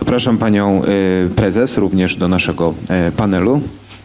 Zapraszam panią prezes również do naszego panelu.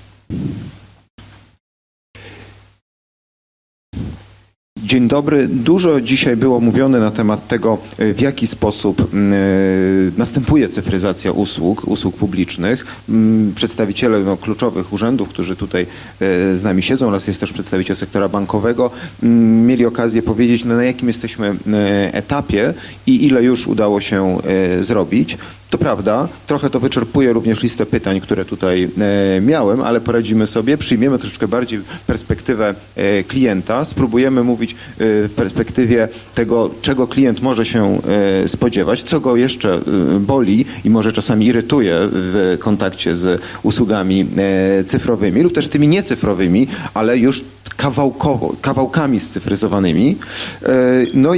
Dzień dobry. Dużo dzisiaj było mówione na temat tego, w jaki sposób następuje cyfryzacja usług publicznych. Przedstawiciele kluczowych urzędów, którzy tutaj z nami siedzą, oraz jest też przedstawiciel sektora bankowego, mieli okazję powiedzieć, na jakim jesteśmy etapie i ile już udało się zrobić. To prawda, trochę to wyczerpuje również listę pytań, które tutaj miałem, ale poradzimy sobie, przyjmiemy troszeczkę bardziej perspektywę klienta, spróbujemy mówić w perspektywie tego, czego klient może się spodziewać, co go jeszcze boli i może czasami irytuje w kontakcie z usługami cyfrowymi lub też tymi niecyfrowymi, ale już kawałkami scyfryzowanymi. No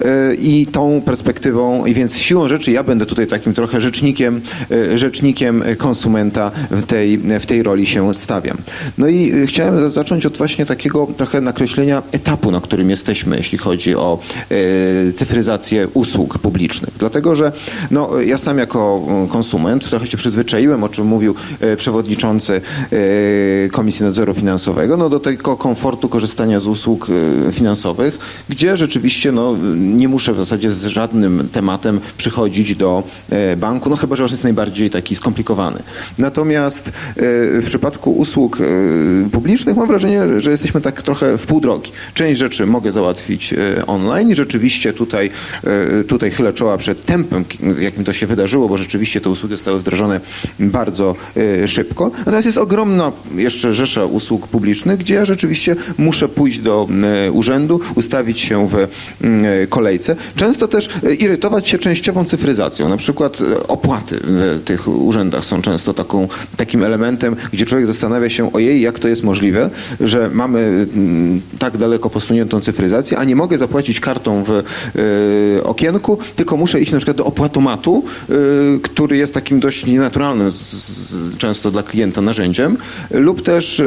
i tą perspektywą, i więc siłą rzeczy ja będę tutaj takim trochę rzecznikiem konsumenta w tej roli się stawiam. No i chciałem zacząć od właśnie takiego trochę nakreślenia etapu, na którym jesteśmy, jeśli chodzi o cyfryzację usług publicznych. Dlatego, że no, ja sam jako konsument trochę się przyzwyczaiłem, o czym mówił przewodniczący Komisji Nadzoru Finansowego, no do tego komfortu korzystania z usług finansowych, gdzie rzeczywiście no, nie muszę w zasadzie z żadnym tematem przychodzić do banku, no chyba że już jest najbardziej taki skomplikowany. Natomiast w przypadku usług publicznych mam wrażenie, że jesteśmy tak trochę w pół drogi. Część rzeczy mogę załatwić online i rzeczywiście tutaj chylę czoła przed tempem, jakim to się wydarzyło, bo rzeczywiście te usługi zostały wdrożone bardzo szybko. Natomiast jest ogromna jeszcze rzesza usług publicznych, gdzie ja rzeczywiście muszę pójść do urzędu, ustawić się w kolejce. Często też irytować się częściową cyfryzacją. Na przykład opłaty w tych urzędach są często takim elementem, gdzie człowiek zastanawia się, ojej, jak to jest możliwe, że mamy tak daleko posuniętą cyfryzację, a nie mogę zapłacić kartą w okienku, tylko muszę iść na przykład do opłatomatu, który jest takim dość nienaturalnym często dla klienta narzędziem, lub też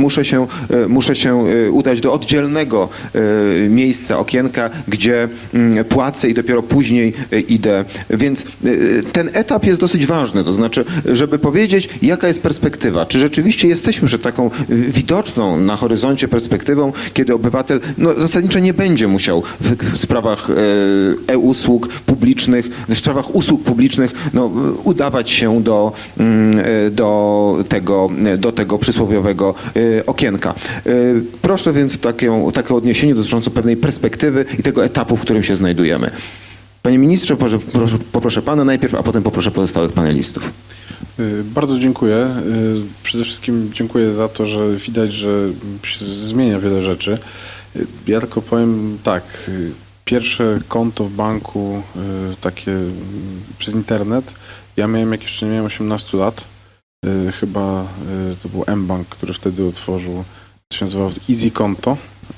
muszę się udać do oddzielnego miejsca, okienka, gdzie płacę i dopiero później idę. Więc ten etap jest dosyć ważny, to znaczy, żeby powiedzieć, jaka jest perspektywa. Czy rzeczywiście jesteśmy przed taką widoczną na horyzoncie perspektywą, kiedy obywatel no, zasadniczo nie będzie musiał w sprawach usług publicznych, w sprawach usług publicznych no, udawać się do tego przysłowiowego okienka. Proszę więc takie odniesienie dotyczące pewnej perspektywy i tego etapu, w którym się znajdujemy. Panie ministrze, poproszę pana najpierw, a potem poproszę pozostałych panelistów. Bardzo dziękuję. Przede wszystkim dziękuję za to, że widać, że się zmienia wiele rzeczy. Ja tylko powiem tak, pierwsze konto w banku takie przez internet, ja miałem, jak jeszcze nie miałem 18 lat, chyba to był mBank, który wtedy otworzył, to się nazywało Easy Konto.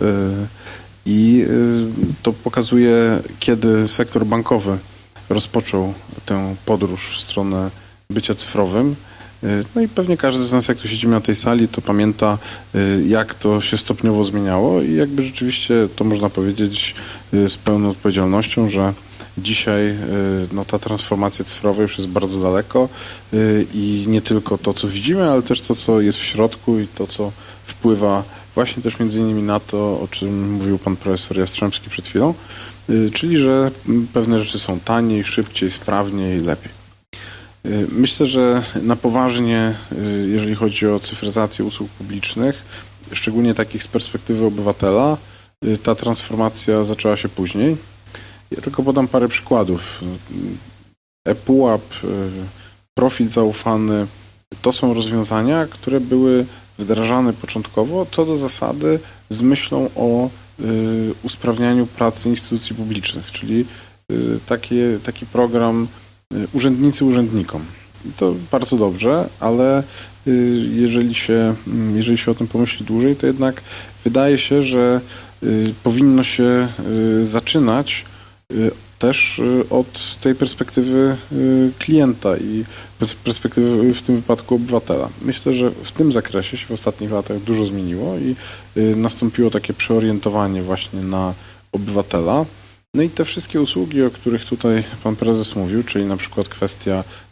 I to pokazuje, kiedy sektor bankowy rozpoczął tę podróż w stronę bycia cyfrowym. No i pewnie każdy z nas, jak tu siedzimy na tej sali, to pamięta, jak to się stopniowo zmieniało i jakby rzeczywiście to można powiedzieć z pełną odpowiedzialnością, że dzisiaj no, ta transformacja cyfrowa już jest bardzo daleko i nie tylko to, co widzimy, ale też to, co jest w środku i to, co wpływa właśnie też między innymi na to, o czym mówił pan profesor Jastrzębski przed chwilą, czyli że pewne rzeczy są taniej, szybciej, sprawniej, lepiej. Myślę, że na poważnie, jeżeli chodzi o cyfryzację usług publicznych, szczególnie takich z perspektywy obywatela, ta transformacja zaczęła się później. Ja tylko podam parę przykładów. ePUAP, profil zaufany, to są rozwiązania, które były wdrażane początkowo co do zasady z myślą o usprawnianiu pracy instytucji publicznych, czyli taki program urzędnicy urzędnikom. I to bardzo dobrze, ale jeżeli się o tym pomyśli dłużej, to jednak wydaje się, że powinno się zaczynać też od tej perspektywy klienta i perspektywy w tym wypadku obywatela. Myślę, że w tym zakresie się w ostatnich latach dużo zmieniło i nastąpiło takie przeorientowanie właśnie na obywatela. No i te wszystkie usługi, o których tutaj pan prezes mówił, czyli na przykład kwestia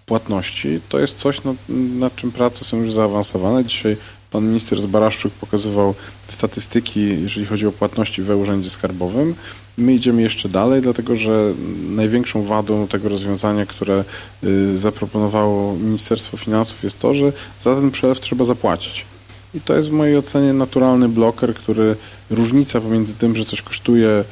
płatności, to jest coś, nad czym prace są już zaawansowane. Dzisiaj pan minister Zbaraszczuk pokazywał statystyki, jeżeli chodzi o płatności w Urzędzie Skarbowym. My idziemy jeszcze dalej, dlatego że największą wadą tego rozwiązania, które zaproponowało Ministerstwo Finansów, jest to, że za ten przelew trzeba zapłacić. I to jest w mojej ocenie naturalny bloker, który różnica pomiędzy tym, że coś kosztuje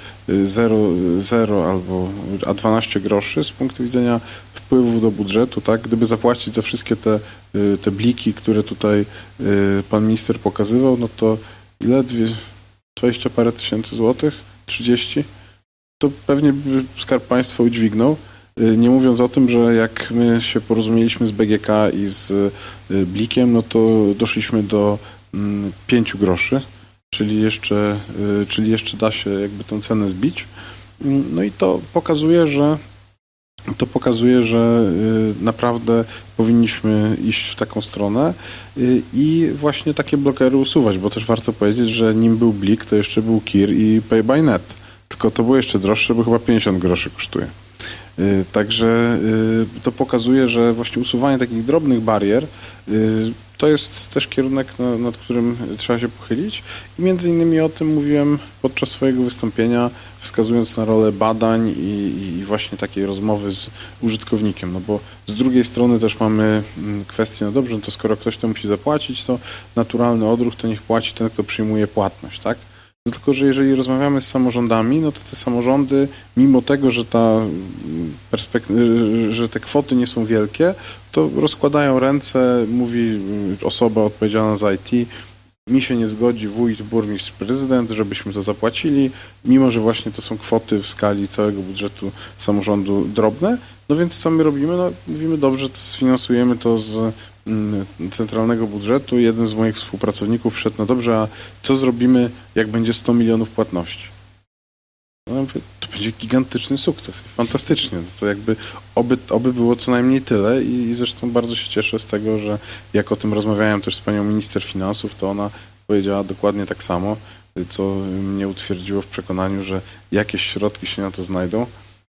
0 a 12 groszy z punktu widzenia wpływów do budżetu, tak? Gdyby zapłacić za wszystkie te bliki, które tutaj pan minister pokazywał, no to ile? 20 parę tysięcy złotych? 30? To pewnie by Skarb Państwa udźwignął. Nie mówiąc o tym, że jak my się porozumieliśmy z BGK i z Blikiem, no to doszliśmy do 5 groszy, czyli jeszcze da się jakby tę cenę zbić. No i to pokazuje, że naprawdę powinniśmy iść w taką stronę i właśnie takie blokery usuwać, bo też warto powiedzieć, że nim był Blik, to jeszcze był KIR i Pay by Net. Tylko to było jeszcze droższe, bo chyba 50 groszy kosztuje. Także to pokazuje, że właśnie usuwanie takich drobnych barier to jest też kierunek, nad którym trzeba się pochylić. I między innymi o tym mówiłem podczas swojego wystąpienia, wskazując na rolę badań i właśnie takiej rozmowy z użytkownikiem. No bo z drugiej strony też mamy kwestię, no dobrze, no to skoro ktoś to musi zapłacić, to naturalny odruch to niech płaci ten, kto przyjmuje płatność, tak? No tylko, że jeżeli rozmawiamy z samorządami, no to te samorządy, mimo tego, że te kwoty nie są wielkie, to rozkładają ręce, mówi osoba odpowiedzialna za IT, mi się nie zgodzi wójt, burmistrz, prezydent, żebyśmy to zapłacili, mimo że właśnie to są kwoty w skali całego budżetu samorządu drobne. No więc co my robimy? No mówimy, dobrze, to sfinansujemy to z centralnego budżetu. Jeden z moich współpracowników wszedł, no dobrze, a co zrobimy, jak będzie 100 milionów płatności? No ja mówię, to będzie gigantyczny sukces, fantastycznie. No to jakby oby było co najmniej tyle i zresztą bardzo się cieszę z tego, że jak o tym rozmawiałem też z panią minister finansów, to ona powiedziała dokładnie tak samo, co mnie utwierdziło w przekonaniu, że jakieś środki się na to znajdą.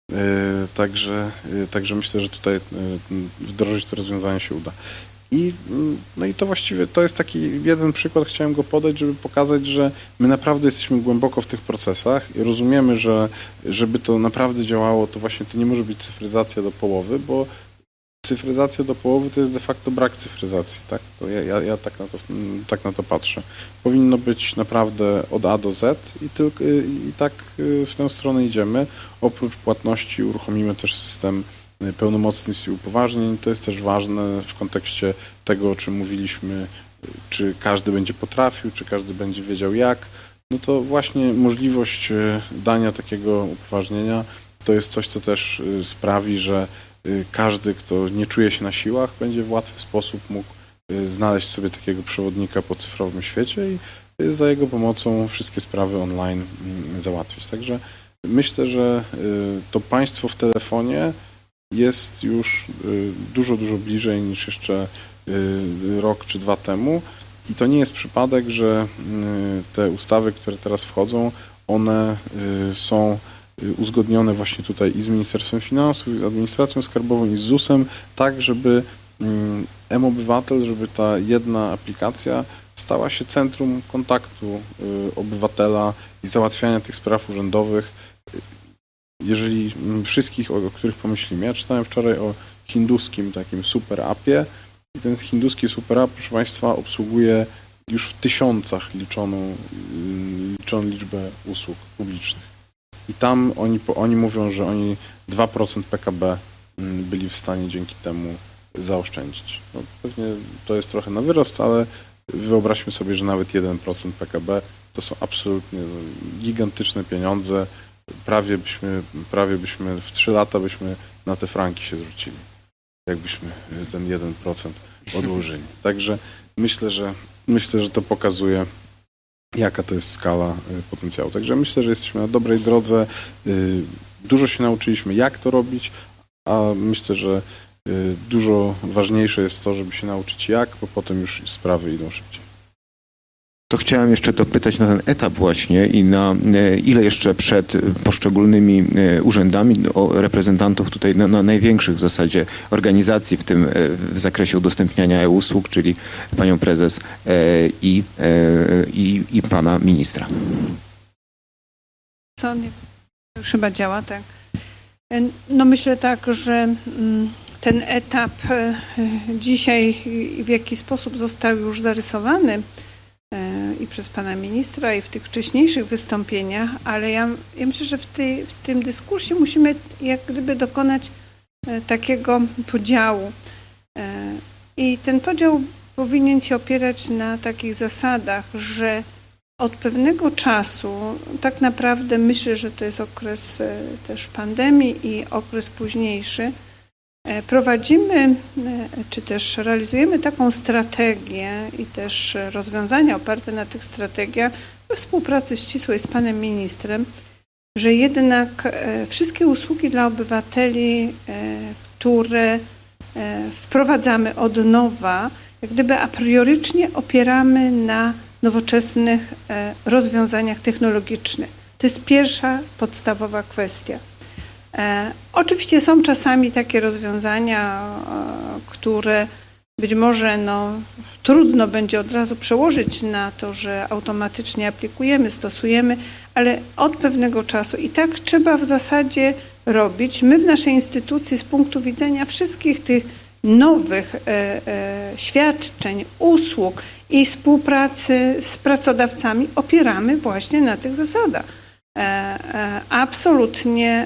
Także myślę, że tutaj wdrożyć to rozwiązanie się uda. No i to właściwie to jest taki jeden przykład, chciałem go podać, żeby pokazać, że my naprawdę jesteśmy głęboko w tych procesach i rozumiemy, że żeby to naprawdę działało, to właśnie to nie może być cyfryzacja do połowy, bo cyfryzacja do połowy to jest de facto brak cyfryzacji, tak? To ja tak na to patrzę. Powinno być naprawdę od A do Z i tak w tę stronę idziemy. Oprócz płatności uruchomimy też system pełnomocnictw i upoważnień. To jest też ważne w kontekście tego, o czym mówiliśmy, czy każdy będzie potrafił, czy każdy będzie wiedział jak. No to właśnie możliwość dania takiego upoważnienia to jest coś, co też sprawi, że każdy, kto nie czuje się na siłach, będzie w łatwy sposób mógł znaleźć sobie takiego przewodnika po cyfrowym świecie i za jego pomocą wszystkie sprawy online załatwić. Także myślę, że to państwo w telefonie jest już dużo bliżej niż jeszcze rok czy 2 temu i to nie jest przypadek, że te ustawy, które teraz wchodzą, one są uzgodnione właśnie tutaj i z Ministerstwem Finansów, i z Administracją Skarbową, i z ZUS-em, tak żeby mObywatel, żeby ta jedna aplikacja stała się centrum kontaktu obywatela i załatwiania tych spraw urzędowych. Jeżeli wszystkich, o których pomyślimy. Ja czytałem wczoraj o hinduskim takim super appie i ten hinduski super app, proszę Państwa, obsługuje już w tysiącach liczoną liczbę usług publicznych. I tam oni mówią, że oni 2% PKB byli w stanie dzięki temu zaoszczędzić. No, pewnie to jest trochę na wyrost, ale wyobraźmy sobie, że nawet 1% PKB to są absolutnie gigantyczne pieniądze. Prawie byśmy w 3 lata byśmy na te franki się zwrócili, jakbyśmy ten 1% odłożyli. Także myślę, że to pokazuje, jaka to jest skala potencjału. Także myślę, że jesteśmy na dobrej drodze. Dużo się nauczyliśmy, jak to robić, a myślę, że dużo ważniejsze jest to, żeby się nauczyć jak, bo potem już sprawy idą szybciej. To chciałem jeszcze dopytać na ten etap właśnie i na ile jeszcze przed poszczególnymi urzędami reprezentantów tutaj największych w zasadzie organizacji w zakresie udostępniania e-usług, czyli panią prezes i pana ministra. Co? Już chyba działa, tak. No myślę tak, że ten etap dzisiaj w jaki sposób został już zarysowany i przez pana ministra, i w tych wcześniejszych wystąpieniach, ale ja myślę, że w tym dyskursie musimy jak gdyby dokonać takiego podziału. I ten podział powinien się opierać na takich zasadach, że od pewnego czasu, tak naprawdę myślę, że to jest okres też pandemii i okres późniejszy, prowadzimy, czy też realizujemy taką strategię i też rozwiązania oparte na tych strategiach we współpracy ścisłej z panem ministrem, że jednak wszystkie usługi dla obywateli, które wprowadzamy od nowa, jak gdyby a priorycznie opieramy na nowoczesnych rozwiązaniach technologicznych. To jest pierwsza podstawowa kwestia. Oczywiście są czasami takie rozwiązania, które być może trudno będzie od razu przełożyć na to, że automatycznie aplikujemy, stosujemy, ale od pewnego czasu i tak trzeba w zasadzie robić. My w naszej instytucji z punktu widzenia wszystkich tych nowych świadczeń, usług i współpracy z pracodawcami opieramy właśnie na tych zasadach. Absolutnie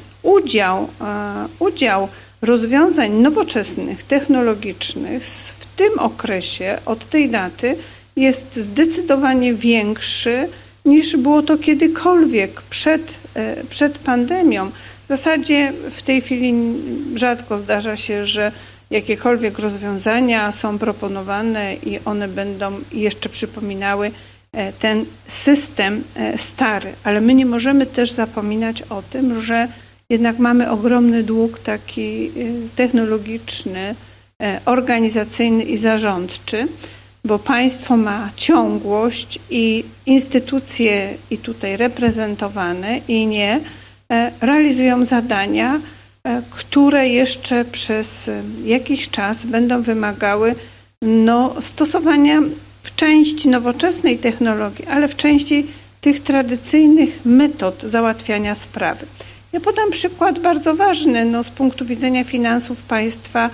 udział rozwiązań nowoczesnych, technologicznych w tym okresie, od tej daty, jest zdecydowanie większy niż było to kiedykolwiek przed pandemią. W zasadzie w tej chwili rzadko zdarza się, że jakiekolwiek rozwiązania są proponowane i one będą jeszcze przypominały ten system stary, ale my nie możemy też zapominać o tym, że jednak mamy ogromny dług taki technologiczny, organizacyjny i zarządczy, bo państwo ma ciągłość i instytucje i tutaj reprezentowane i nie realizują zadania, które jeszcze przez jakiś czas będą wymagały stosowania w części nowoczesnej technologii, ale w części tych tradycyjnych metod załatwiania sprawy. Ja podam przykład bardzo ważny z punktu widzenia finansów państwa.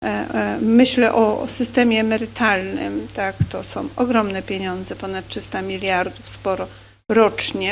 Myślę o systemie emerytalnym. Tak, to są ogromne pieniądze, ponad 300 miliardów, sporo rocznie.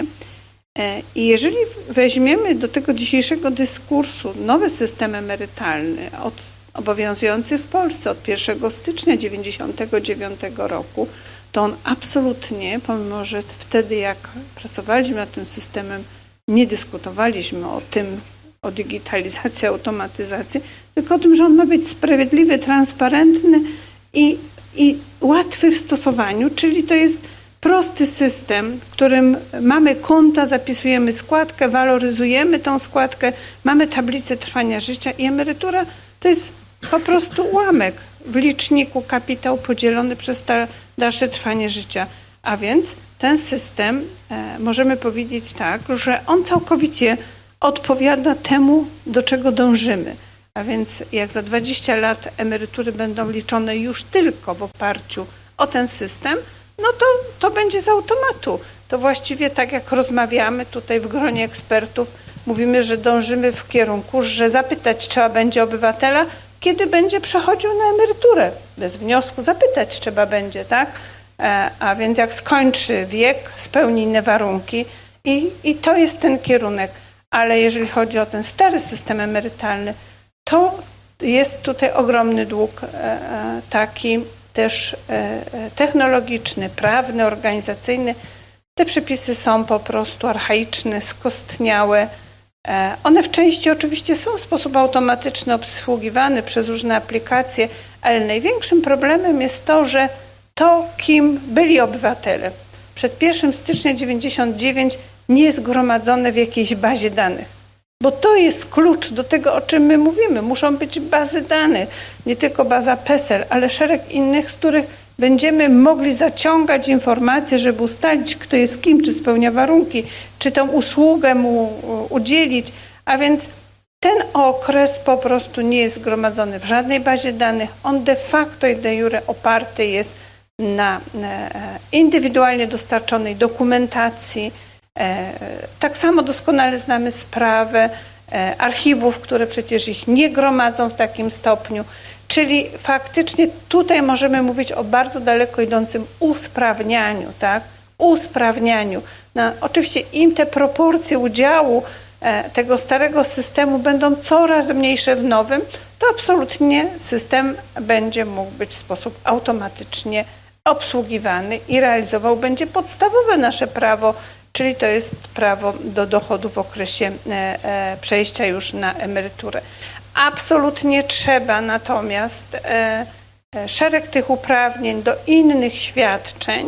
I jeżeli weźmiemy do tego dzisiejszego dyskursu nowy system emerytalny obowiązujący w Polsce od 1 stycznia 1999 roku, to on absolutnie, pomimo że wtedy jak pracowaliśmy nad tym systemem, nie dyskutowaliśmy o digitalizacji, automatyzacji, tylko o tym, że on ma być sprawiedliwy, transparentny i łatwy w stosowaniu, czyli to jest prosty system, w którym mamy konta, zapisujemy składkę, waloryzujemy tą składkę, mamy tablicę trwania życia i emerytura to jest po prostu ułamek w liczniku kapitał podzielony przez dalsze trwanie życia. A więc ten system, możemy powiedzieć tak, że on całkowicie odpowiada temu, do czego dążymy. A więc jak za 20 lat emerytury będą liczone już tylko w oparciu o ten system, to będzie z automatu. To właściwie tak jak rozmawiamy tutaj w gronie ekspertów, mówimy, że dążymy w kierunku, że zapytać trzeba będzie obywatela, kiedy będzie przechodził na emeryturę. Bez wniosku zapytać trzeba będzie, tak? A więc jak skończy wiek, spełni inne warunki i to jest ten kierunek. Ale jeżeli chodzi o ten stary system emerytalny, to jest tutaj ogromny dług taki też technologiczny, prawny, organizacyjny. Te przepisy są po prostu archaiczne, skostniałe. One w części oczywiście są w sposób automatyczny obsługiwane przez różne aplikacje, ale największym problemem jest to, że to, kim byli obywatele przed 1 stycznia 1999 nie jest gromadzone w jakiejś bazie danych. Bo to jest klucz do tego, o czym my mówimy. Muszą być bazy danych, nie tylko baza PESEL, ale szereg innych, z których będziemy mogli zaciągać informacje, żeby ustalić, kto jest kim, czy spełnia warunki, czy tę usługę mu udzielić, a więc ten okres po prostu nie jest zgromadzony w żadnej bazie danych. On de facto i de jure oparty jest na indywidualnie dostarczonej dokumentacji. Tak samo doskonale znamy sprawę archiwów, które przecież ich nie gromadzą w takim stopniu. Czyli faktycznie tutaj możemy mówić o bardzo daleko idącym usprawnianiu, tak? Usprawnianiu. No, oczywiście im te proporcje udziału tego starego systemu będą coraz mniejsze w nowym, to absolutnie system będzie mógł być w sposób automatycznie obsługiwany i realizował będzie podstawowe nasze prawo, czyli to jest prawo do dochodu w okresie przejścia już na emeryturę. Absolutnie trzeba natomiast szereg tych uprawnień do innych świadczeń,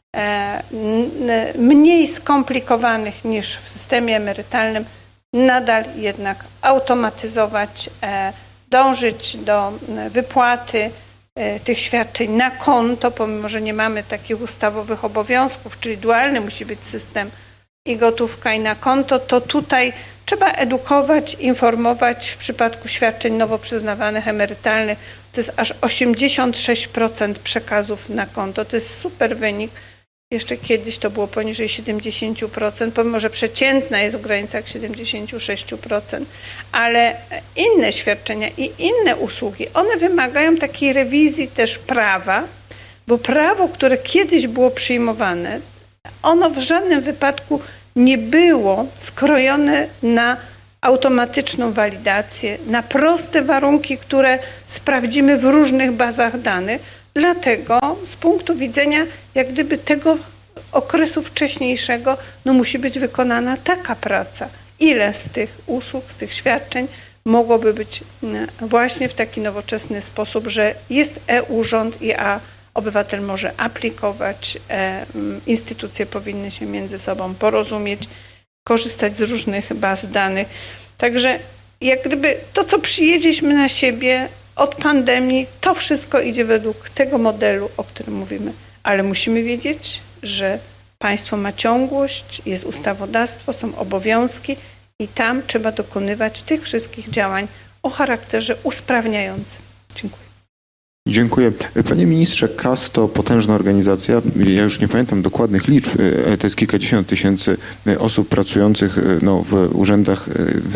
mniej skomplikowanych niż w systemie emerytalnym, nadal jednak automatyzować, dążyć do wypłaty tych świadczeń na konto, pomimo że nie mamy takich ustawowych obowiązków, czyli dualny musi być system i gotówka i na konto, to tutaj trzeba edukować, informować w przypadku świadczeń nowo przyznawanych emerytalnych. To jest aż 86% przekazów na konto. To jest super wynik. Jeszcze kiedyś to było poniżej 70%, pomimo że przeciętna jest w granicach 76%. Ale inne świadczenia i inne usługi, one wymagają takiej rewizji też prawa, bo prawo, które kiedyś było przyjmowane, ono w żadnym wypadku nie było skrojone na automatyczną walidację, na proste warunki, które sprawdzimy w różnych bazach danych. Dlatego z punktu widzenia jak gdyby tego okresu wcześniejszego musi być wykonana taka praca. Ile z tych usług, z tych świadczeń mogłoby być właśnie w taki nowoczesny sposób, że jest e-urząd i obywatel może aplikować, instytucje powinny się między sobą porozumieć, korzystać z różnych baz danych. Także jak gdyby to, co przyjęliśmy na siebie od pandemii, to wszystko idzie według tego modelu, o którym mówimy. Ale musimy wiedzieć, że państwo ma ciągłość, jest ustawodawstwo, są obowiązki i tam trzeba dokonywać tych wszystkich działań o charakterze usprawniającym. Dziękuję. Dziękuję. Panie ministrze, KAS to potężna organizacja. Ja już nie pamiętam dokładnych liczb, ale to jest kilkadziesiąt tysięcy osób pracujących w urzędach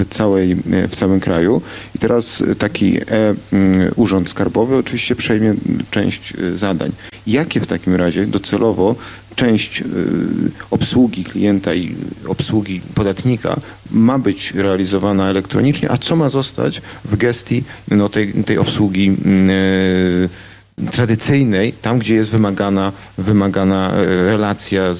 w całym kraju. I teraz taki urząd skarbowy oczywiście przejmie część zadań. Jakie w takim razie docelowo część obsługi klienta i obsługi podatnika ma być realizowana elektronicznie, a co ma zostać w gestii tej obsługi tradycyjnej, tam gdzie jest wymagana relacja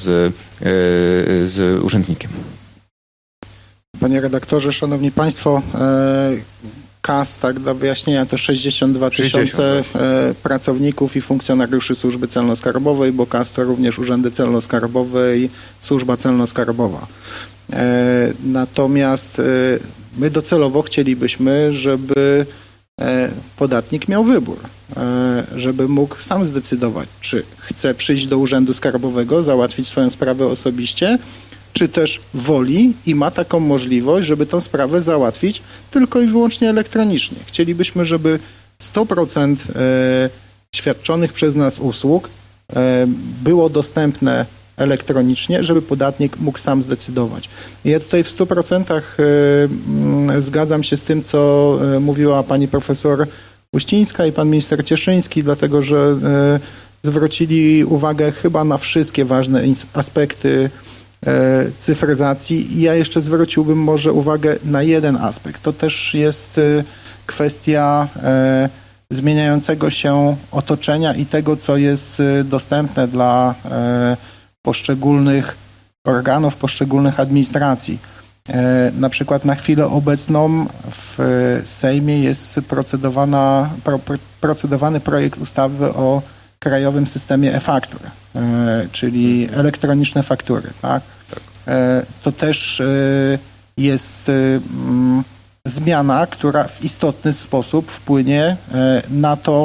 z urzędnikiem? Panie redaktorze, szanowni państwo, KAS, tak dla wyjaśnienia, to 62 tysiące pracowników i funkcjonariuszy służby celno-skarbowej, bo KAS to również urzędy celno-skarbowe i służba celno-skarbowa. Natomiast my docelowo chcielibyśmy, żeby podatnik miał wybór, żeby mógł sam zdecydować, czy chce przyjść do urzędu skarbowego, załatwić swoją sprawę osobiście, czy też woli i ma taką możliwość, żeby tę sprawę załatwić tylko i wyłącznie elektronicznie. Chcielibyśmy, żeby 100% świadczonych przez nas usług było dostępne elektronicznie, żeby podatnik mógł sam zdecydować. Ja tutaj w 100% zgadzam się z tym, co mówiła pani profesor Uścińska i pan minister Cieszyński, dlatego że zwrócili uwagę chyba na wszystkie ważne aspekty cyfryzacji i ja jeszcze zwróciłbym może uwagę na jeden aspekt. To też jest kwestia zmieniającego się otoczenia i tego, co jest dostępne dla poszczególnych organów, poszczególnych administracji. Na przykład na chwilę obecną w Sejmie jest procedowany projekt ustawy o krajowym systemie e-faktur, czyli elektroniczne faktury. Tak? To też jest zmiana, która w istotny sposób wpłynie na to,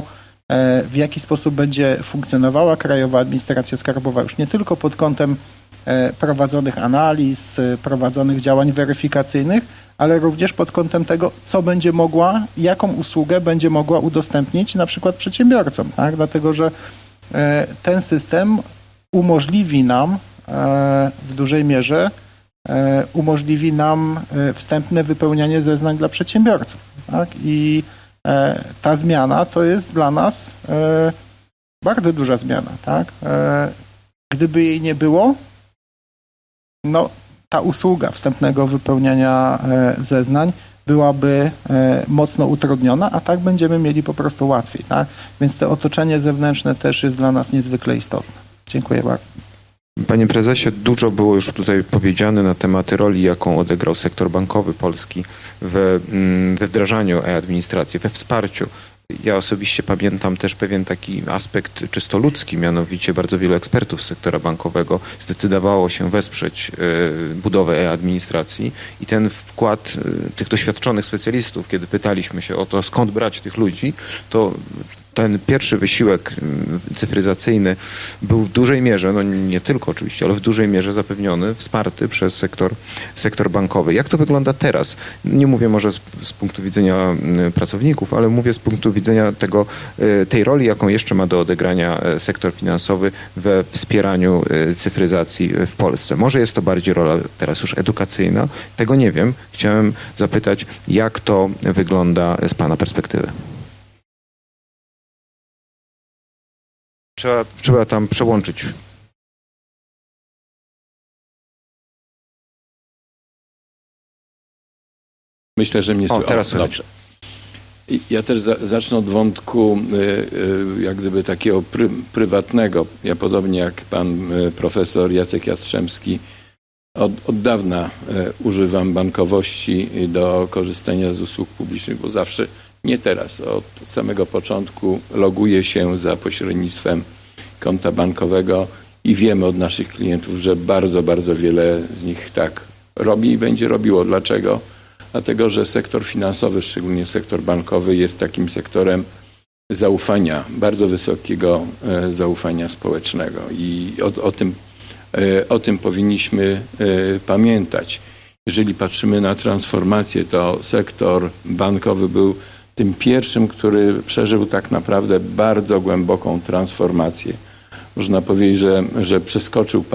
w jaki sposób będzie funkcjonowała Krajowa Administracja Skarbowa, już nie tylko pod kątem prowadzonych analiz, prowadzonych działań weryfikacyjnych, ale również pod kątem tego, co będzie mogła, jaką usługę będzie mogła udostępnić na przykład przedsiębiorcom, tak? Dlatego, że ten system umożliwi nam w dużej mierze wstępne wypełnianie zeznań dla przedsiębiorców, tak? I ta zmiana to jest dla nas bardzo duża zmiana, tak? Gdyby jej nie było, no ta usługa wstępnego wypełniania zeznań byłaby mocno utrudniona, a tak będziemy mieli po prostu łatwiej, tak? Więc to otoczenie zewnętrzne też jest dla nas niezwykle istotne. Dziękuję bardzo. Panie prezesie, dużo było już tutaj powiedziane na temat roli, jaką odegrał sektor bankowy polski we wdrażaniu e-administracji, we wsparciu. Ja osobiście pamiętam też pewien taki aspekt czysto ludzki, mianowicie bardzo wielu ekspertów z sektora bankowego zdecydowało się wesprzeć budowę e-administracji i ten wkład tych doświadczonych specjalistów, kiedy pytaliśmy się o to, skąd brać tych ludzi, to ten pierwszy wysiłek cyfryzacyjny był w dużej mierze, no nie tylko oczywiście, ale w dużej mierze zapewniony, wsparty przez sektor bankowy. Jak to wygląda teraz? Nie mówię może z punktu widzenia pracowników, ale mówię z punktu widzenia tej roli, jaką jeszcze ma do odegrania sektor finansowy we wspieraniu cyfryzacji w Polsce. Może jest to bardziej rola teraz już edukacyjna, tego nie wiem. Chciałem zapytać, jak to wygląda z Pana perspektywy? Trzeba tam przełączyć. Myślę, że mnie słychać. Teraz dobrze. Ja też zacznę od wątku jak gdyby takiego prywatnego. Ja podobnie jak pan profesor Jacek Jastrzębski od dawna używam bankowości do korzystania z usług publicznych, bo zawsze, nie teraz, od samego początku loguję się za pośrednictwem konta bankowego i wiemy od naszych klientów, że bardzo, bardzo wiele z nich tak robi i będzie robiło. Dlaczego? Dlatego, że sektor finansowy, szczególnie sektor bankowy, jest takim sektorem zaufania, bardzo wysokiego zaufania społecznego i o tym powinniśmy pamiętać. Jeżeli patrzymy na transformację, to sektor bankowy był tym pierwszym, który przeżył tak naprawdę bardzo głęboką transformację. Można powiedzieć, że przeskoczył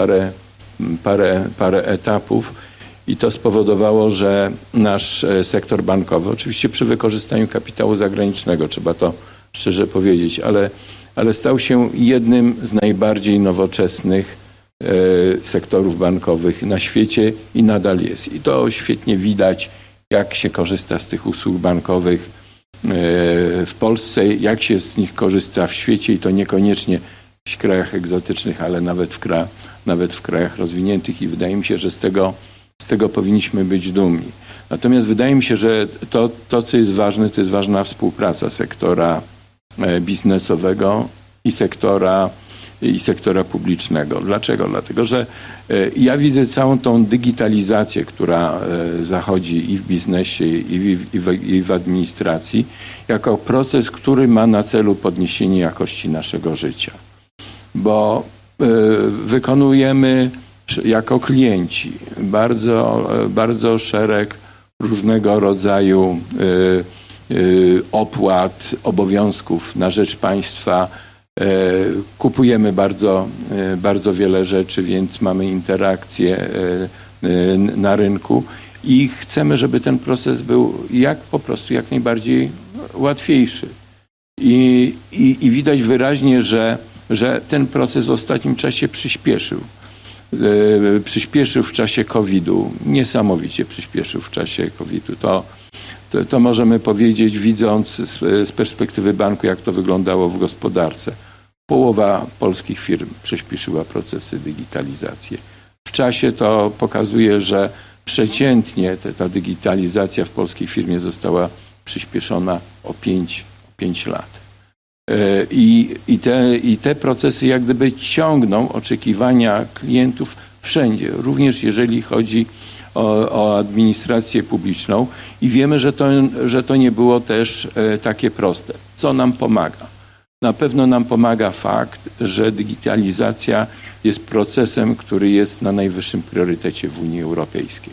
parę etapów i to spowodowało, że nasz sektor bankowy, oczywiście przy wykorzystaniu kapitału zagranicznego, trzeba to szczerze powiedzieć, ale stał się jednym z najbardziej nowoczesnych sektorów bankowych na świecie i nadal jest. I to świetnie widać, jak się korzysta z tych usług bankowych w Polsce, jak się z nich korzysta w świecie i to niekoniecznie w krajach egzotycznych, ale nawet w krajach rozwiniętych i wydaje mi się, że z tego powinniśmy być dumni. Natomiast wydaje mi się, że to co jest ważne, to jest ważna współpraca sektora biznesowego i sektora publicznego. Dlaczego? Dlatego, że ja widzę całą tą digitalizację, która zachodzi i w biznesie, i w administracji, jako proces, który ma na celu podniesienie jakości naszego życia. Bo wykonujemy jako klienci bardzo szereg różnego rodzaju opłat, obowiązków na rzecz państwa. Kupujemy bardzo wiele rzeczy, więc mamy interakcje na rynku i chcemy, żeby ten proces był jak najbardziej łatwiejszy. I widać wyraźnie, że ten proces w ostatnim czasie przyspieszył. Przyspieszył w czasie COVID-u, niesamowicie przyspieszył w czasie COVID-u. To możemy powiedzieć, widząc z perspektywy banku, jak to wyglądało w gospodarce. Połowa polskich firm przyspieszyła procesy digitalizacji. W czasie to pokazuje, że przeciętnie ta digitalizacja w polskiej firmie została przyspieszona o 5 lat. I te procesy jak gdyby ciągną oczekiwania klientów wszędzie, również jeżeli chodzi o administrację publiczną i wiemy, że to nie było też takie proste. Co nam pomaga? Na pewno nam pomaga fakt, że digitalizacja jest procesem, który jest na najwyższym priorytecie w Unii Europejskiej.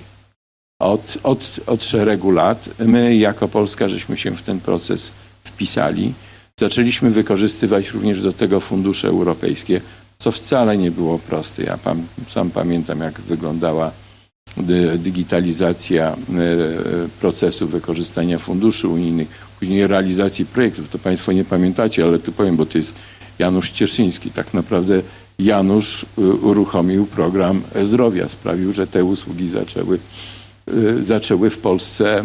Od szeregu lat my jako Polska żeśmy się w ten proces wpisali. Zaczęliśmy wykorzystywać również do tego fundusze europejskie, co wcale nie było proste. Ja sam pamiętam, jak wyglądała digitalizacja procesu wykorzystania funduszy unijnych, później realizacji projektów. To Państwo nie pamiętacie, ale tu powiem, bo to jest Janusz Cieszyński. Tak naprawdę Janusz uruchomił program e-zdrowia, sprawił, że te usługi zaczęły w Polsce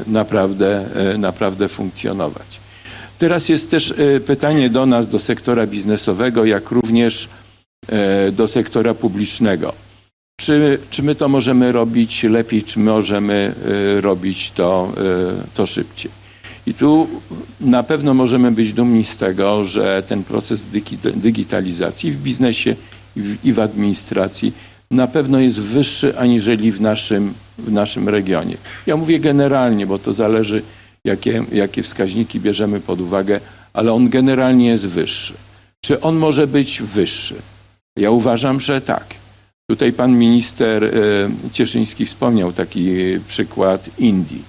naprawdę funkcjonować. Teraz jest też pytanie do nas, do sektora biznesowego, jak również do sektora publicznego. Czy my to możemy robić lepiej, czy możemy robić to szybciej? I tu na pewno możemy być dumni z tego, że ten proces digitalizacji w biznesie i w administracji na pewno jest wyższy aniżeli w naszym regionie. Ja mówię generalnie, bo to zależy, jakie wskaźniki bierzemy pod uwagę, ale on generalnie jest wyższy. Czy on może być wyższy? Ja uważam, że tak. Tutaj pan minister Cieszyński wspomniał taki przykład Indii,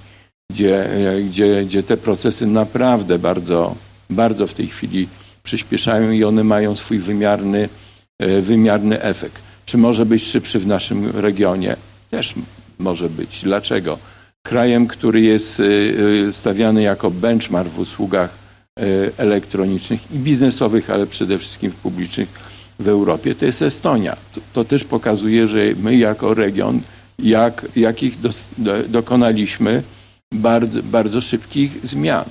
gdzie te procesy naprawdę bardzo w tej chwili przyspieszają i one mają swój wymiarny efekt. Czy może być szybszy w naszym regionie? Też może być. Dlaczego? Krajem, który jest stawiany jako benchmark w usługach elektronicznych i biznesowych, ale przede wszystkim publicznych w Europie, to jest Estonia. To też pokazuje, że my jako region, jakich dokonaliśmy bardzo szybkich zmian.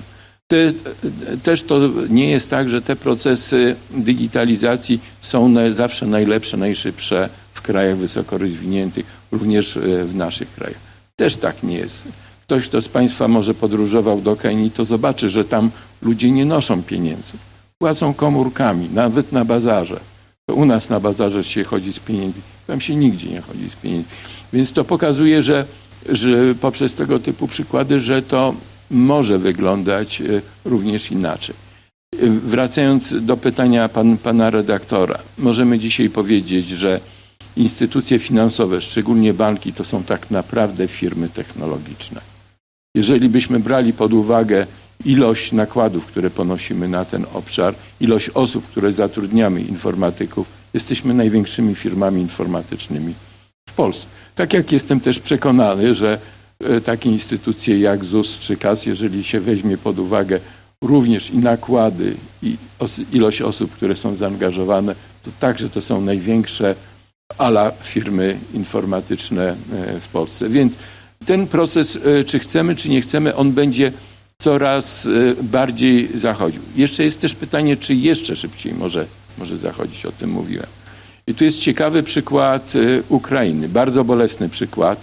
Też to nie jest tak, że te procesy digitalizacji są zawsze najlepsze, najszybsze w krajach wysoko rozwiniętych, również w naszych krajach. Też tak nie jest. Ktoś, kto z Państwa może podróżował do Kenii, to zobaczy, że tam ludzie nie noszą pieniędzy. Płacą komórkami, nawet na bazarze. To u nas na bazarze się chodzi z pieniędzmi, tam się nigdzie nie chodzi z pieniędzmi. Więc to pokazuje, że poprzez tego typu przykłady, że to może wyglądać również inaczej. Wracając do pytania pana redaktora, możemy dzisiaj powiedzieć, że instytucje finansowe, szczególnie banki, to są tak naprawdę firmy technologiczne. Jeżeli byśmy brali pod uwagę ilość nakładów, które ponosimy na ten obszar, ilość osób, które zatrudniamy, informatyków, jesteśmy największymi firmami informatycznymi w Polsce. Tak jak jestem też przekonany, że takie instytucje jak ZUS czy KAS, jeżeli się weźmie pod uwagę również i nakłady, i ilość osób, które są zaangażowane, to także to są największe firmy informatyczne w Polsce. Więc ten proces, czy chcemy, czy nie chcemy, on będzie coraz bardziej zachodził. Jeszcze jest też pytanie, czy jeszcze szybciej może zachodzić, o tym mówiłem. I tu jest ciekawy przykład Ukrainy, bardzo bolesny przykład,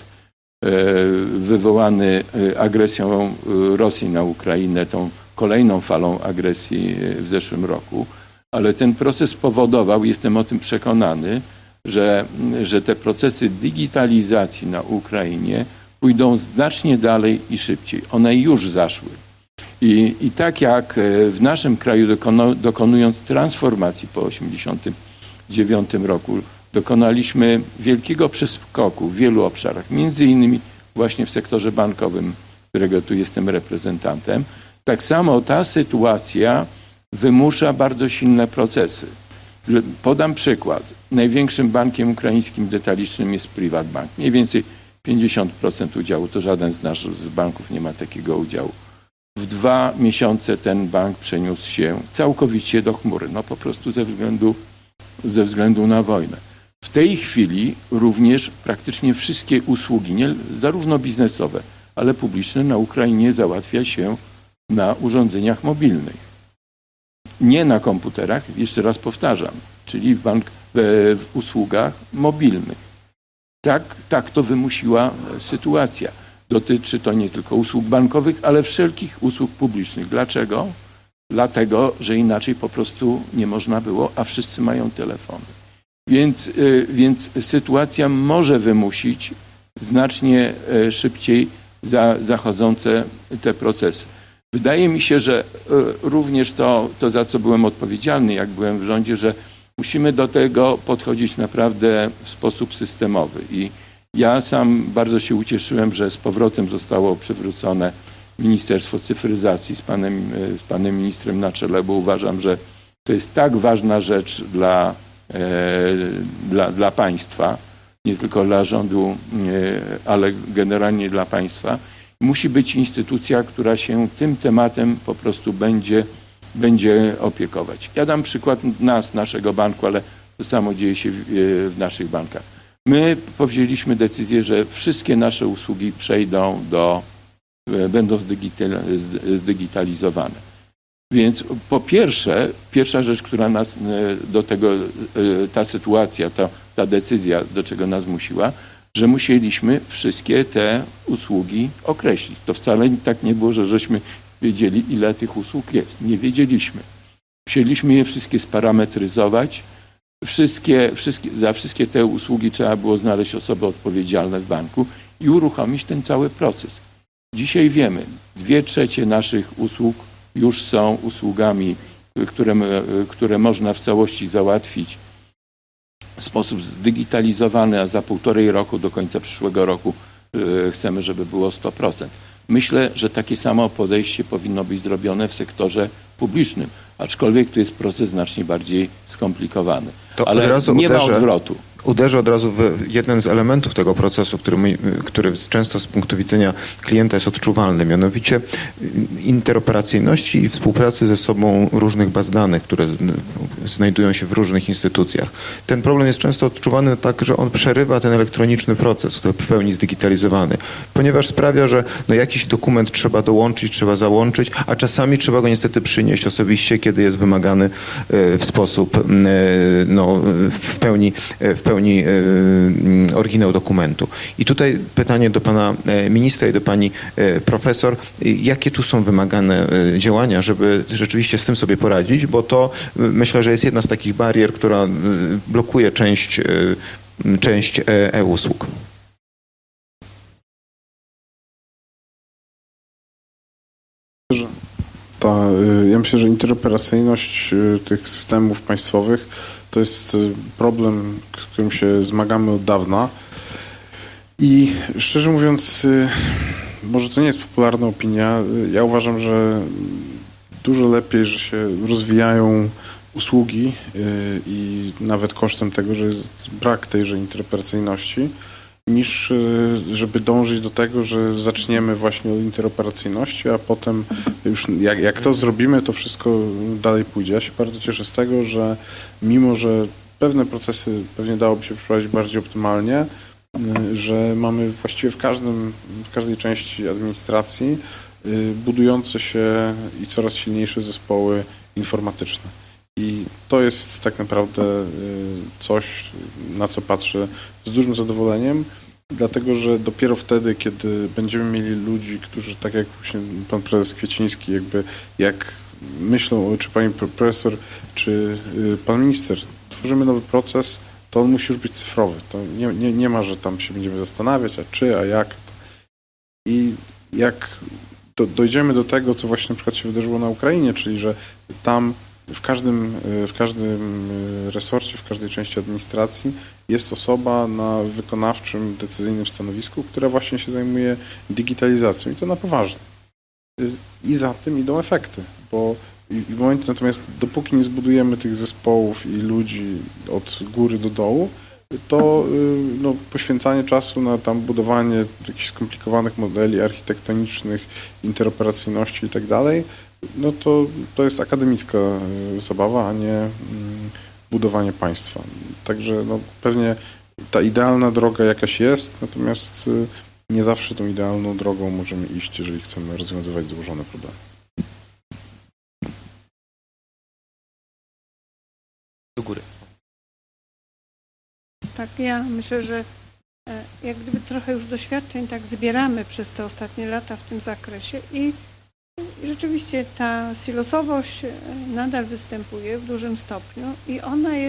wywołany agresją Rosji na Ukrainę, tą kolejną falą agresji w zeszłym roku. Ale ten proces spowodował, jestem o tym przekonany, że te procesy digitalizacji na Ukrainie pójdą znacznie dalej i szybciej. One już zaszły. I tak jak w naszym kraju dokonując transformacji po 1989 roku, dokonaliśmy wielkiego przeskoku w wielu obszarach, między innymi właśnie w sektorze bankowym, którego tu jestem reprezentantem. Tak samo ta sytuacja wymusza bardzo silne procesy. Podam przykład. Największym bankiem ukraińskim detalicznym jest PrivatBank. Mniej więcej 50% udziału. To żaden z naszych banków nie ma takiego udziału. W 2 miesiące ten bank przeniósł się całkowicie do chmury. No po prostu ze względu na wojnę. W tej chwili również praktycznie wszystkie usługi, zarówno biznesowe, ale publiczne na Ukrainie załatwia się na urządzeniach mobilnych. Nie na komputerach, jeszcze raz powtarzam, czyli w usługach mobilnych. Tak to wymusiła sytuacja. Dotyczy to nie tylko usług bankowych, ale wszelkich usług publicznych. Dlaczego? Dlatego, że inaczej po prostu nie można było, a wszyscy mają telefony. Więc sytuacja może wymusić znacznie szybciej zachodzące te procesy. Wydaje mi się, że również to, za co byłem odpowiedzialny, jak byłem w rządzie, że musimy do tego podchodzić naprawdę w sposób systemowy. I ja sam bardzo się ucieszyłem, że z powrotem zostało przywrócone Ministerstwo Cyfryzacji z panem ministrem na czele, bo uważam, że to jest tak ważna rzecz dla państwa, nie tylko dla rządu, ale generalnie dla państwa. Musi być instytucja, która się tym tematem po prostu będzie opiekować. Ja dam przykład naszego banku, ale to samo dzieje się w naszych bankach. My powzięliśmy decyzję, że wszystkie nasze usługi będą zdigitalizowane. Więc po pierwsze, pierwsza rzecz, która nas do tego, ta sytuacja, ta decyzja, do czego nas zmusiła, że musieliśmy wszystkie te usługi określić. To wcale tak nie było, że żeśmy wiedzieli, ile tych usług jest. Nie wiedzieliśmy. Musieliśmy je wszystkie sparametryzować. Za wszystkie te usługi trzeba było znaleźć osoby odpowiedzialne w banku i uruchomić ten cały proces. Dzisiaj wiemy, 2/3 naszych usług już są usługami, które można w całości załatwić w sposób zdigitalizowany, a za 1,5 roku do końca przyszłego roku chcemy, żeby było 100%. Myślę, że takie samo podejście powinno być zrobione w sektorze publicznym, aczkolwiek to jest proces znacznie bardziej skomplikowany. Ale nie ma odwrotu. Uderzę od razu w jeden z elementów tego procesu, który często z punktu widzenia klienta jest odczuwalny, mianowicie interoperacyjności i współpracy ze sobą różnych baz danych, które znajdują się w różnych instytucjach. Ten problem jest często odczuwany tak, że on przerywa ten elektroniczny proces, który w pełni zdigitalizowany, ponieważ sprawia, że jakiś dokument trzeba dołączyć, trzeba załączyć, a czasami trzeba go niestety przynieść osobiście, kiedy jest wymagany w sposób w pełni oryginał dokumentu. I tutaj pytanie do pana ministra i do pani profesor, jakie tu są wymagane działania, żeby rzeczywiście z tym sobie poradzić, bo to myślę, że jest jedna z takich barier, która blokuje część e-usług. Ja myślę, że interoperacyjność tych systemów państwowych to jest problem, z którym się zmagamy od dawna i szczerze mówiąc, może to nie jest popularna opinia, ja uważam, że dużo lepiej, że się rozwijają usługi i nawet kosztem tego, że jest brak tejże interoperacyjności, niż żeby dążyć do tego, że zaczniemy właśnie od interoperacyjności, a potem już jak to zrobimy, to wszystko dalej pójdzie. Ja się bardzo cieszę z tego, że mimo, że pewne procesy pewnie dałoby się przeprowadzić bardziej optymalnie, że mamy właściwie w każdej części administracji budujące się i coraz silniejsze zespoły informatyczne. I to jest tak naprawdę coś, na co patrzę z dużym zadowoleniem, dlatego że dopiero wtedy, kiedy będziemy mieli ludzi, którzy, tak jak pan prezes Kwieciński, jak myślą, czy pani profesor, czy pan minister, tworzymy nowy proces, to on musi już być cyfrowy. To nie ma, że tam się będziemy zastanawiać, a jak. I jak dojdziemy do tego, co właśnie na przykład się wydarzyło na Ukrainie, czyli że tam w każdym resorcie, w każdej części administracji jest osoba na wykonawczym, decyzyjnym stanowisku, która właśnie się zajmuje digitalizacją i to na poważnie. I za tym idą efekty, bo w momencie natomiast dopóki nie zbudujemy tych zespołów i ludzi od góry do dołu, to poświęcanie czasu na tam budowanie jakichś skomplikowanych modeli architektonicznych, interoperacyjności i tak dalej, no to jest akademicka zabawa, a nie budowanie państwa. Także pewnie ta idealna droga jakaś jest, natomiast nie zawsze tą idealną drogą możemy iść, jeżeli chcemy rozwiązywać złożone problemy. Do góry. Tak, ja myślę, że jak gdyby trochę już doświadczeń tak zbieramy przez te ostatnie lata w tym zakresie i rzeczywiście ta silosowość nadal występuje w dużym stopniu i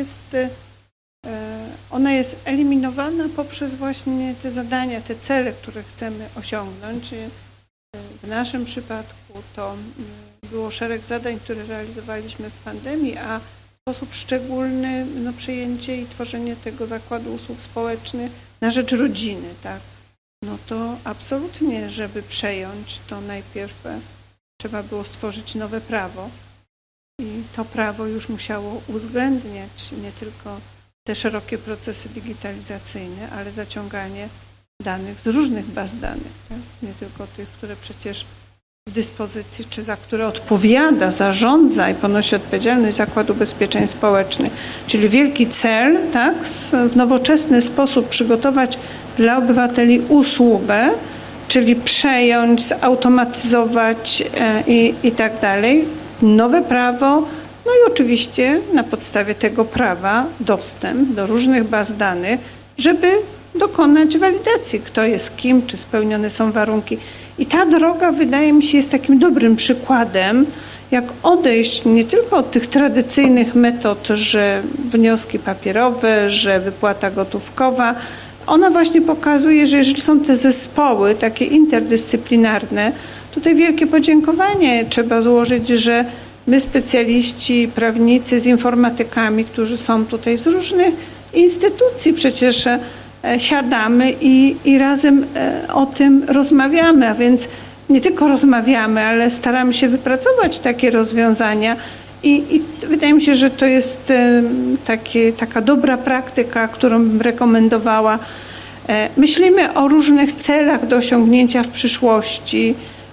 ona jest eliminowana poprzez właśnie te zadania, te cele, które chcemy osiągnąć. W naszym przypadku to było szereg zadań, które realizowaliśmy w pandemii, a w sposób szczególny przejęcie i tworzenie tego Zakładu Usług Społecznych na rzecz rodziny, tak? No to absolutnie, żeby przejąć, to najpierw trzeba było stworzyć nowe prawo i to prawo już musiało uwzględniać nie tylko te szerokie procesy digitalizacyjne, ale zaciąganie danych z różnych baz danych, tak? Nie tylko tych, które przecież w dyspozycji, czy za które odpowiada, zarządza i ponosi odpowiedzialność Zakładu Ubezpieczeń Społecznych. Czyli wielki cel, tak, w nowoczesny sposób przygotować dla obywateli usługę, czyli przejąć, zautomatyzować i tak dalej. Nowe prawo, no i oczywiście na podstawie tego prawa dostęp do różnych baz danych, żeby dokonać walidacji, kto jest kim, czy spełnione są warunki. I ta droga, wydaje mi się, jest takim dobrym przykładem, jak odejść nie tylko od tych tradycyjnych metod, że wnioski papierowe, że wypłata gotówkowa. Ona właśnie pokazuje, że jeżeli są te zespoły takie interdyscyplinarne, tutaj wielkie podziękowanie trzeba złożyć, że my specjaliści, prawnicy z informatykami, którzy są tutaj z różnych instytucji, przecież siadamy i razem o tym rozmawiamy, a więc nie tylko rozmawiamy, ale staramy się wypracować takie rozwiązania i wydaje mi się, że to jest taka dobra praktyka, którą bym rekomendowała. Myślimy o różnych celach do osiągnięcia w przyszłości,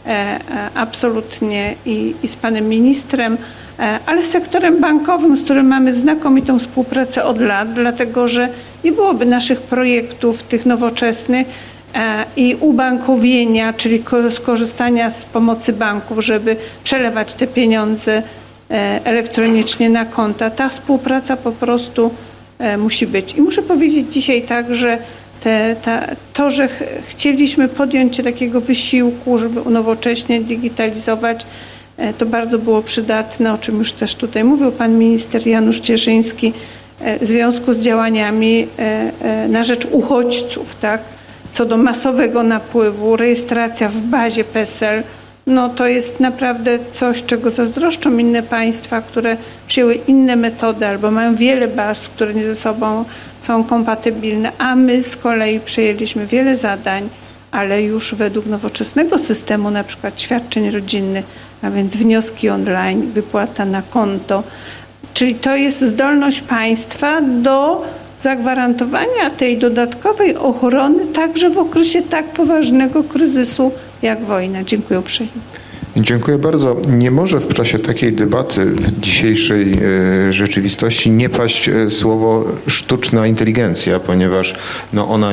absolutnie i z panem ministrem, ale z sektorem bankowym, z którym mamy znakomitą współpracę od lat, dlatego że nie byłoby naszych projektów tych nowoczesnych i ubankowienia, czyli skorzystania z pomocy banków, żeby przelewać te pieniądze elektronicznie na konta. Ta współpraca po prostu musi być. I muszę powiedzieć dzisiaj tak, że to, że chcieliśmy podjąć się takiego wysiłku, żeby unowocześniać, digitalizować, to bardzo było przydatne, o czym już też tutaj mówił pan minister Janusz Cieszyński, w związku z działaniami na rzecz uchodźców, tak? Co do masowego napływu, rejestracja w bazie PESEL, no to jest naprawdę coś, czego zazdroszczą inne państwa, które przyjęły inne metody albo mają wiele baz, które nie ze sobą są kompatybilne, a my z kolei przyjęliśmy wiele zadań, ale już według nowoczesnego systemu, na przykład świadczeń rodzinnych, a więc wnioski online, wypłata na konto. Czyli to jest zdolność państwa do zagwarantowania tej dodatkowej ochrony także w okresie tak poważnego kryzysu jak wojna. Dziękuję uprzejmie. Dziękuję bardzo. Nie może w czasie takiej debaty w dzisiejszej rzeczywistości nie paść słowo sztuczna inteligencja, ponieważ no ona...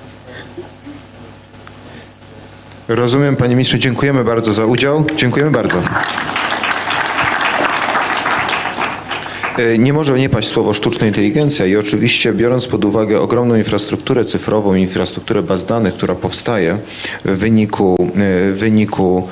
Rozumiem, panie ministrze, dziękujemy bardzo za udział. Dziękujemy bardzo. Nie może nie paść słowo sztuczna inteligencja i oczywiście biorąc pod uwagę ogromną infrastrukturę cyfrową, infrastrukturę baz danych, która powstaje w wyniku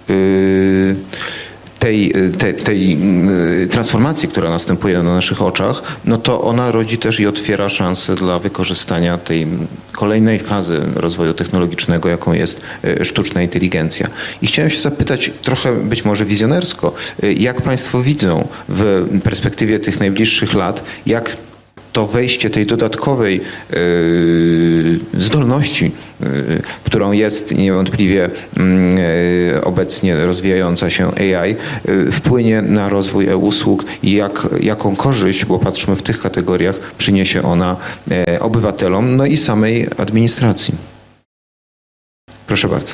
tej transformacji, która następuje na naszych oczach, no to ona rodzi też i otwiera szansę dla wykorzystania tej kolejnej fazy rozwoju technologicznego, jaką jest sztuczna inteligencja. I chciałem się zapytać trochę być może wizjonersko, jak państwo widzą w perspektywie tych najbliższych lat, jak to wejście tej dodatkowej zdolności, którą jest niewątpliwie obecnie rozwijająca się AI, wpłynie na rozwój e-usług i jaką korzyść, bo patrzmy w tych kategoriach, przyniesie ona obywatelom, no i samej administracji. Proszę bardzo.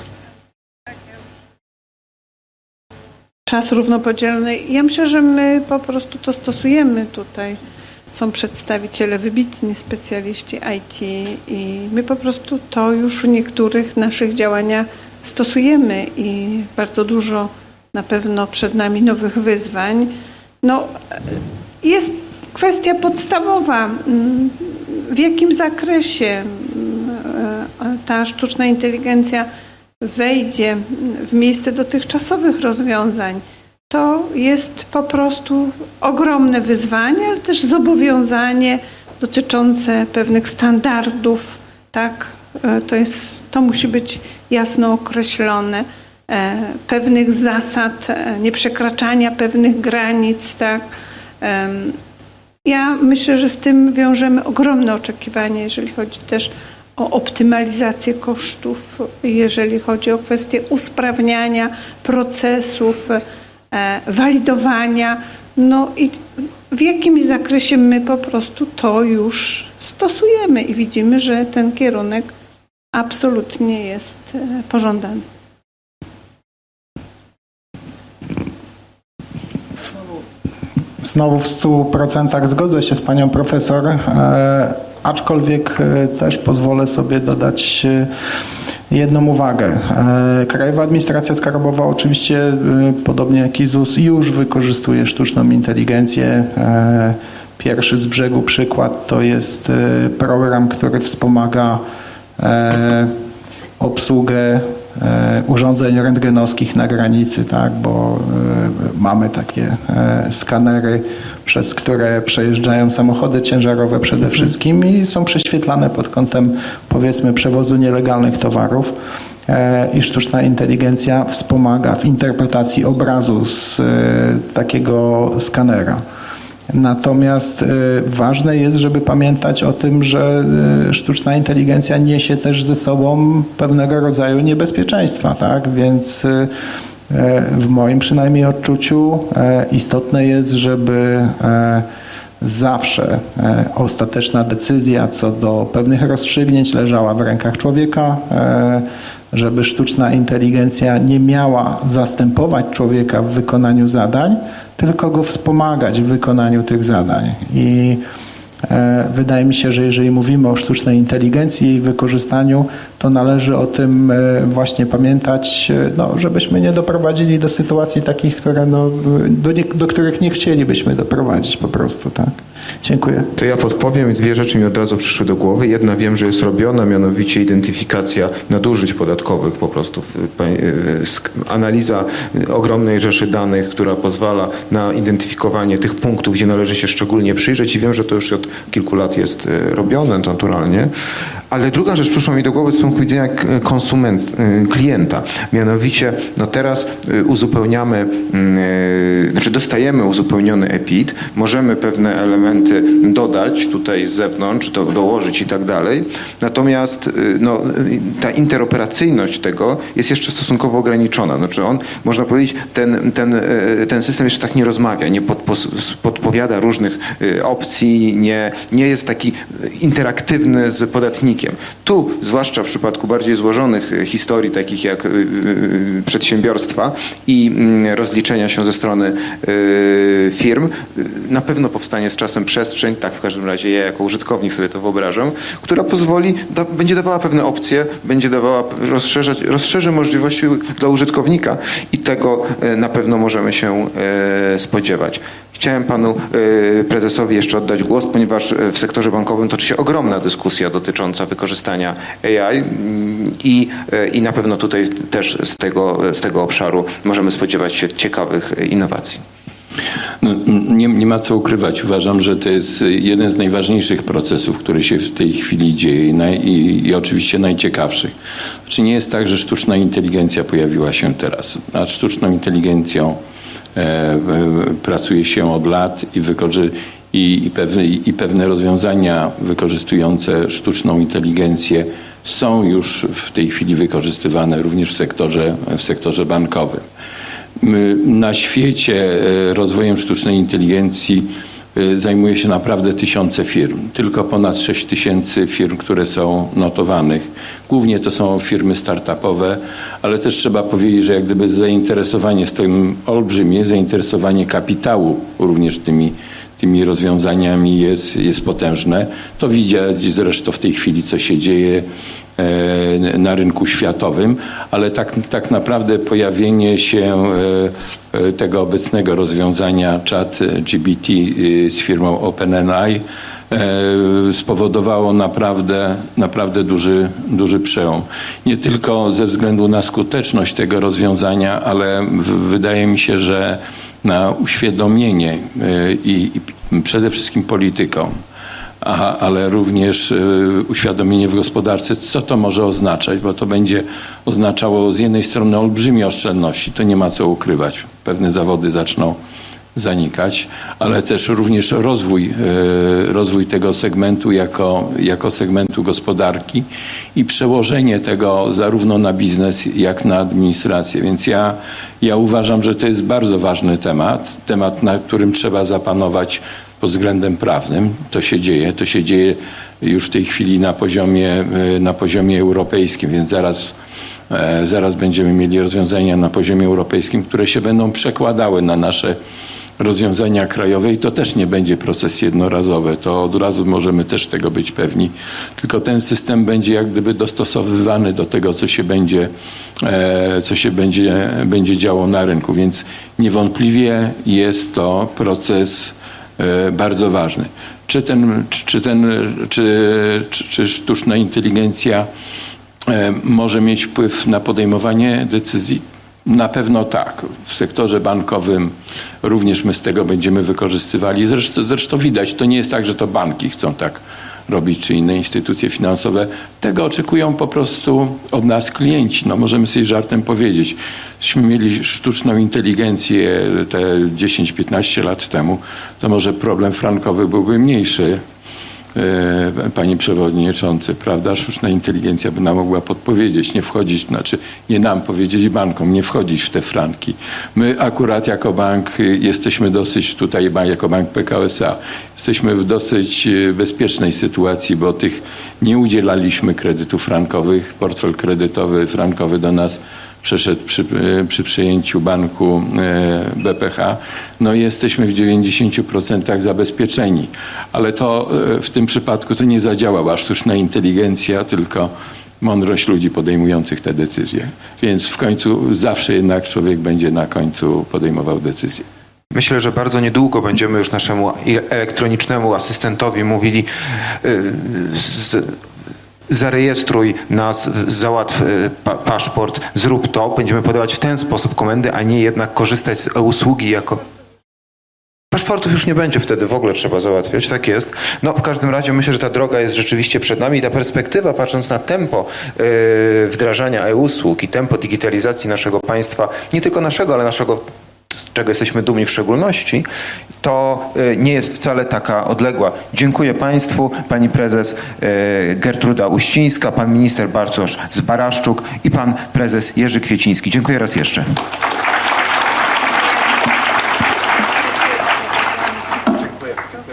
Czas równopodzielny. Ja myślę, że my po prostu to stosujemy tutaj. Są przedstawiciele, wybitni specjaliści IT i my po prostu to już w niektórych naszych działaniach stosujemy i bardzo dużo na pewno przed nami nowych wyzwań. No, jest kwestia podstawowa, w jakim zakresie ta sztuczna inteligencja wejdzie w miejsce dotychczasowych rozwiązań. To jest po prostu ogromne wyzwanie, ale też zobowiązanie dotyczące pewnych standardów, tak? To musi być jasno określone. pewnych zasad, nieprzekraczania pewnych granic, tak. Ja myślę, że z tym wiążemy ogromne oczekiwania, jeżeli chodzi też o optymalizację kosztów, jeżeli chodzi o kwestię usprawniania procesów, walidowania. No i w jakimś zakresie my po prostu to już stosujemy i widzimy, że ten kierunek absolutnie jest pożądany. Znowu w 100% zgodzę się z panią profesor, aczkolwiek też pozwolę sobie dodać jedną uwagę. Krajowa Administracja Skarbowa oczywiście, podobnie jak i ZUS, już wykorzystuje sztuczną inteligencję. Pierwszy z brzegu przykład to jest program, który wspomaga obsługę urządzeń rentgenowskich na granicy, tak, bo mamy takie skanery, przez które przejeżdżają samochody ciężarowe przede wszystkim i są prześwietlane pod kątem, powiedzmy, przewozu nielegalnych towarów i sztuczna inteligencja wspomaga w interpretacji obrazu z takiego skanera. Natomiast ważne jest, żeby pamiętać o tym, że sztuczna inteligencja niesie też ze sobą pewnego rodzaju niebezpieczeństwa, tak? Więc w moim przynajmniej odczuciu istotne jest, żeby zawsze ostateczna decyzja co do pewnych rozstrzygnięć leżała w rękach człowieka, żeby sztuczna inteligencja nie miała zastępować człowieka w wykonaniu zadań, tylko go wspomagać w wykonaniu tych zadań. I wydaje mi się, że jeżeli mówimy o sztucznej inteligencji i jej wykorzystaniu, to należy o tym właśnie pamiętać, żebyśmy nie doprowadzili do sytuacji takich, które, do których nie chcielibyśmy doprowadzić po prostu. Tak? Dziękuję. To ja podpowiem, dwie rzeczy mi od razu przyszły do głowy. Jedna wiem, że jest robiona, mianowicie identyfikacja nadużyć podatkowych po prostu. Analiza ogromnej rzeszy danych, która pozwala na identyfikowanie tych punktów, gdzie należy się szczególnie przyjrzeć i wiem, że to już od kilku lat jest robione naturalnie. Ale druga rzecz przyszła mi do głowy z punktu widzenia klienta. Mianowicie teraz uzupełniamy, dostajemy uzupełniony EPID, możemy pewne elementy dodać tutaj z zewnątrz, dołożyć i tak dalej. Natomiast ta interoperacyjność tego jest jeszcze stosunkowo ograniczona. Znaczy można powiedzieć, ten system jeszcze tak nie rozmawia, nie podpowiada różnych opcji, nie jest taki interaktywny z podatnikiem. Tu, zwłaszcza w przypadku bardziej złożonych historii, takich jak przedsiębiorstwa i rozliczenia się ze strony firm, na pewno powstanie z czasem przestrzeń, tak w każdym razie ja jako użytkownik sobie to wyobrażam, która będzie dawała pewne opcje, rozszerzy możliwości dla użytkownika i tego na pewno możemy się spodziewać. Chciałem panu prezesowi jeszcze oddać głos, ponieważ w sektorze bankowym toczy się ogromna dyskusja dotycząca wykorzystania AI i na pewno tutaj też z tego obszaru możemy spodziewać się ciekawych innowacji. Nie ma co ukrywać. Uważam, że to jest jeden z najważniejszych procesów, który się w tej chwili dzieje i oczywiście najciekawszych. Znaczy nie jest tak, że sztuczna inteligencja pojawiła się teraz. Nad sztuczną inteligencją pracuje się od lat i pewne rozwiązania wykorzystujące sztuczną inteligencję są już w tej chwili wykorzystywane również w sektorze bankowym. Na świecie rozwojem sztucznej inteligencji zajmuje się naprawdę tysiące firm. Tylko ponad 6000 firm, które są notowanych. Głównie to są firmy startupowe, ale też trzeba powiedzieć, że jak gdyby zainteresowanie jest tym olbrzymie, zainteresowanie kapitału również tymi rozwiązaniami jest potężne. To widać zresztą w tej chwili, co się dzieje na rynku światowym, ale tak naprawdę pojawienie się tego obecnego rozwiązania ChatGPT z firmą OpenAI spowodowało naprawdę duży przełom. Nie tylko ze względu na skuteczność tego rozwiązania, ale wydaje mi się, że na uświadomienie i przede wszystkim politykom ale również uświadomienie w gospodarce, co to może oznaczać, bo to będzie oznaczało z jednej strony olbrzymie oszczędności, to nie ma co ukrywać. Pewne zawody zaczną zanikać, ale też również rozwój tego segmentu jako segmentu gospodarki i przełożenie tego zarówno na biznes, jak na administrację. Więc ja uważam, że to jest bardzo ważny temat, na którym trzeba zapanować pod względem prawnym. To się dzieje już w tej chwili na poziomie europejskim, więc zaraz będziemy mieli rozwiązania na poziomie europejskim, które się będą przekładały na nasze rozwiązania krajowe i to też nie będzie proces jednorazowy. To od razu możemy też tego być pewni. Tylko ten system będzie jak gdyby dostosowywany do tego, co się będzie działo na rynku. Więc niewątpliwie jest to proces bardzo ważny. Czy sztuczna inteligencja może mieć wpływ na podejmowanie decyzji? Na pewno tak. W sektorze bankowym również my z tego będziemy wykorzystywali. Zresztą widać, to nie jest tak, że to banki chcą tak robić, czy inne instytucje finansowe. Tego oczekują po prostu od nas klienci. No, możemy sobie żartem powiedzieć. Jeśliśmy mieli sztuczną inteligencję te 10-15 lat temu, to może problem frankowy byłby mniejszy. Panie Przewodniczący, prawda? Sztuczna inteligencja by nam mogła podpowiedzieć, nie wchodzić, nie nam powiedzieć bankom, nie wchodzić w te franki. My akurat jako bank jesteśmy dosyć tutaj, jako bank Pekao S.A. jesteśmy w dosyć bezpiecznej sytuacji, bo nie udzielaliśmy kredytów frankowych. Portfel kredytowy frankowy do nas przeszedł przy przejęciu banku BPH. No i jesteśmy w 90% zabezpieczeni. Ale to w tym przypadku to nie zadziałała sztuczna inteligencja, tylko mądrość ludzi podejmujących te decyzje. Więc w końcu zawsze jednak człowiek będzie na końcu podejmował decyzję. Myślę, że bardzo niedługo będziemy już naszemu elektronicznemu asystentowi mówili zarejestruj nas, załatw paszport, zrób to. Będziemy podawać w ten sposób komendy, a nie jednak korzystać z usługi jako... Paszportów już nie będzie wtedy w ogóle trzeba załatwiać, tak jest. No w każdym razie myślę, że ta droga jest rzeczywiście przed nami i ta perspektywa, patrząc na tempo wdrażania e-usług i tempo digitalizacji naszego państwa, nie tylko naszego, ale naszego, z czego jesteśmy dumni w szczególności, to nie jest wcale taka odległa. Dziękuję Państwu, Pani Prezes Gertruda Uścińska, Pan Minister Bartosz Zbaraszczuk i Pan Prezes Jerzy Kwieciński. Dziękuję raz jeszcze.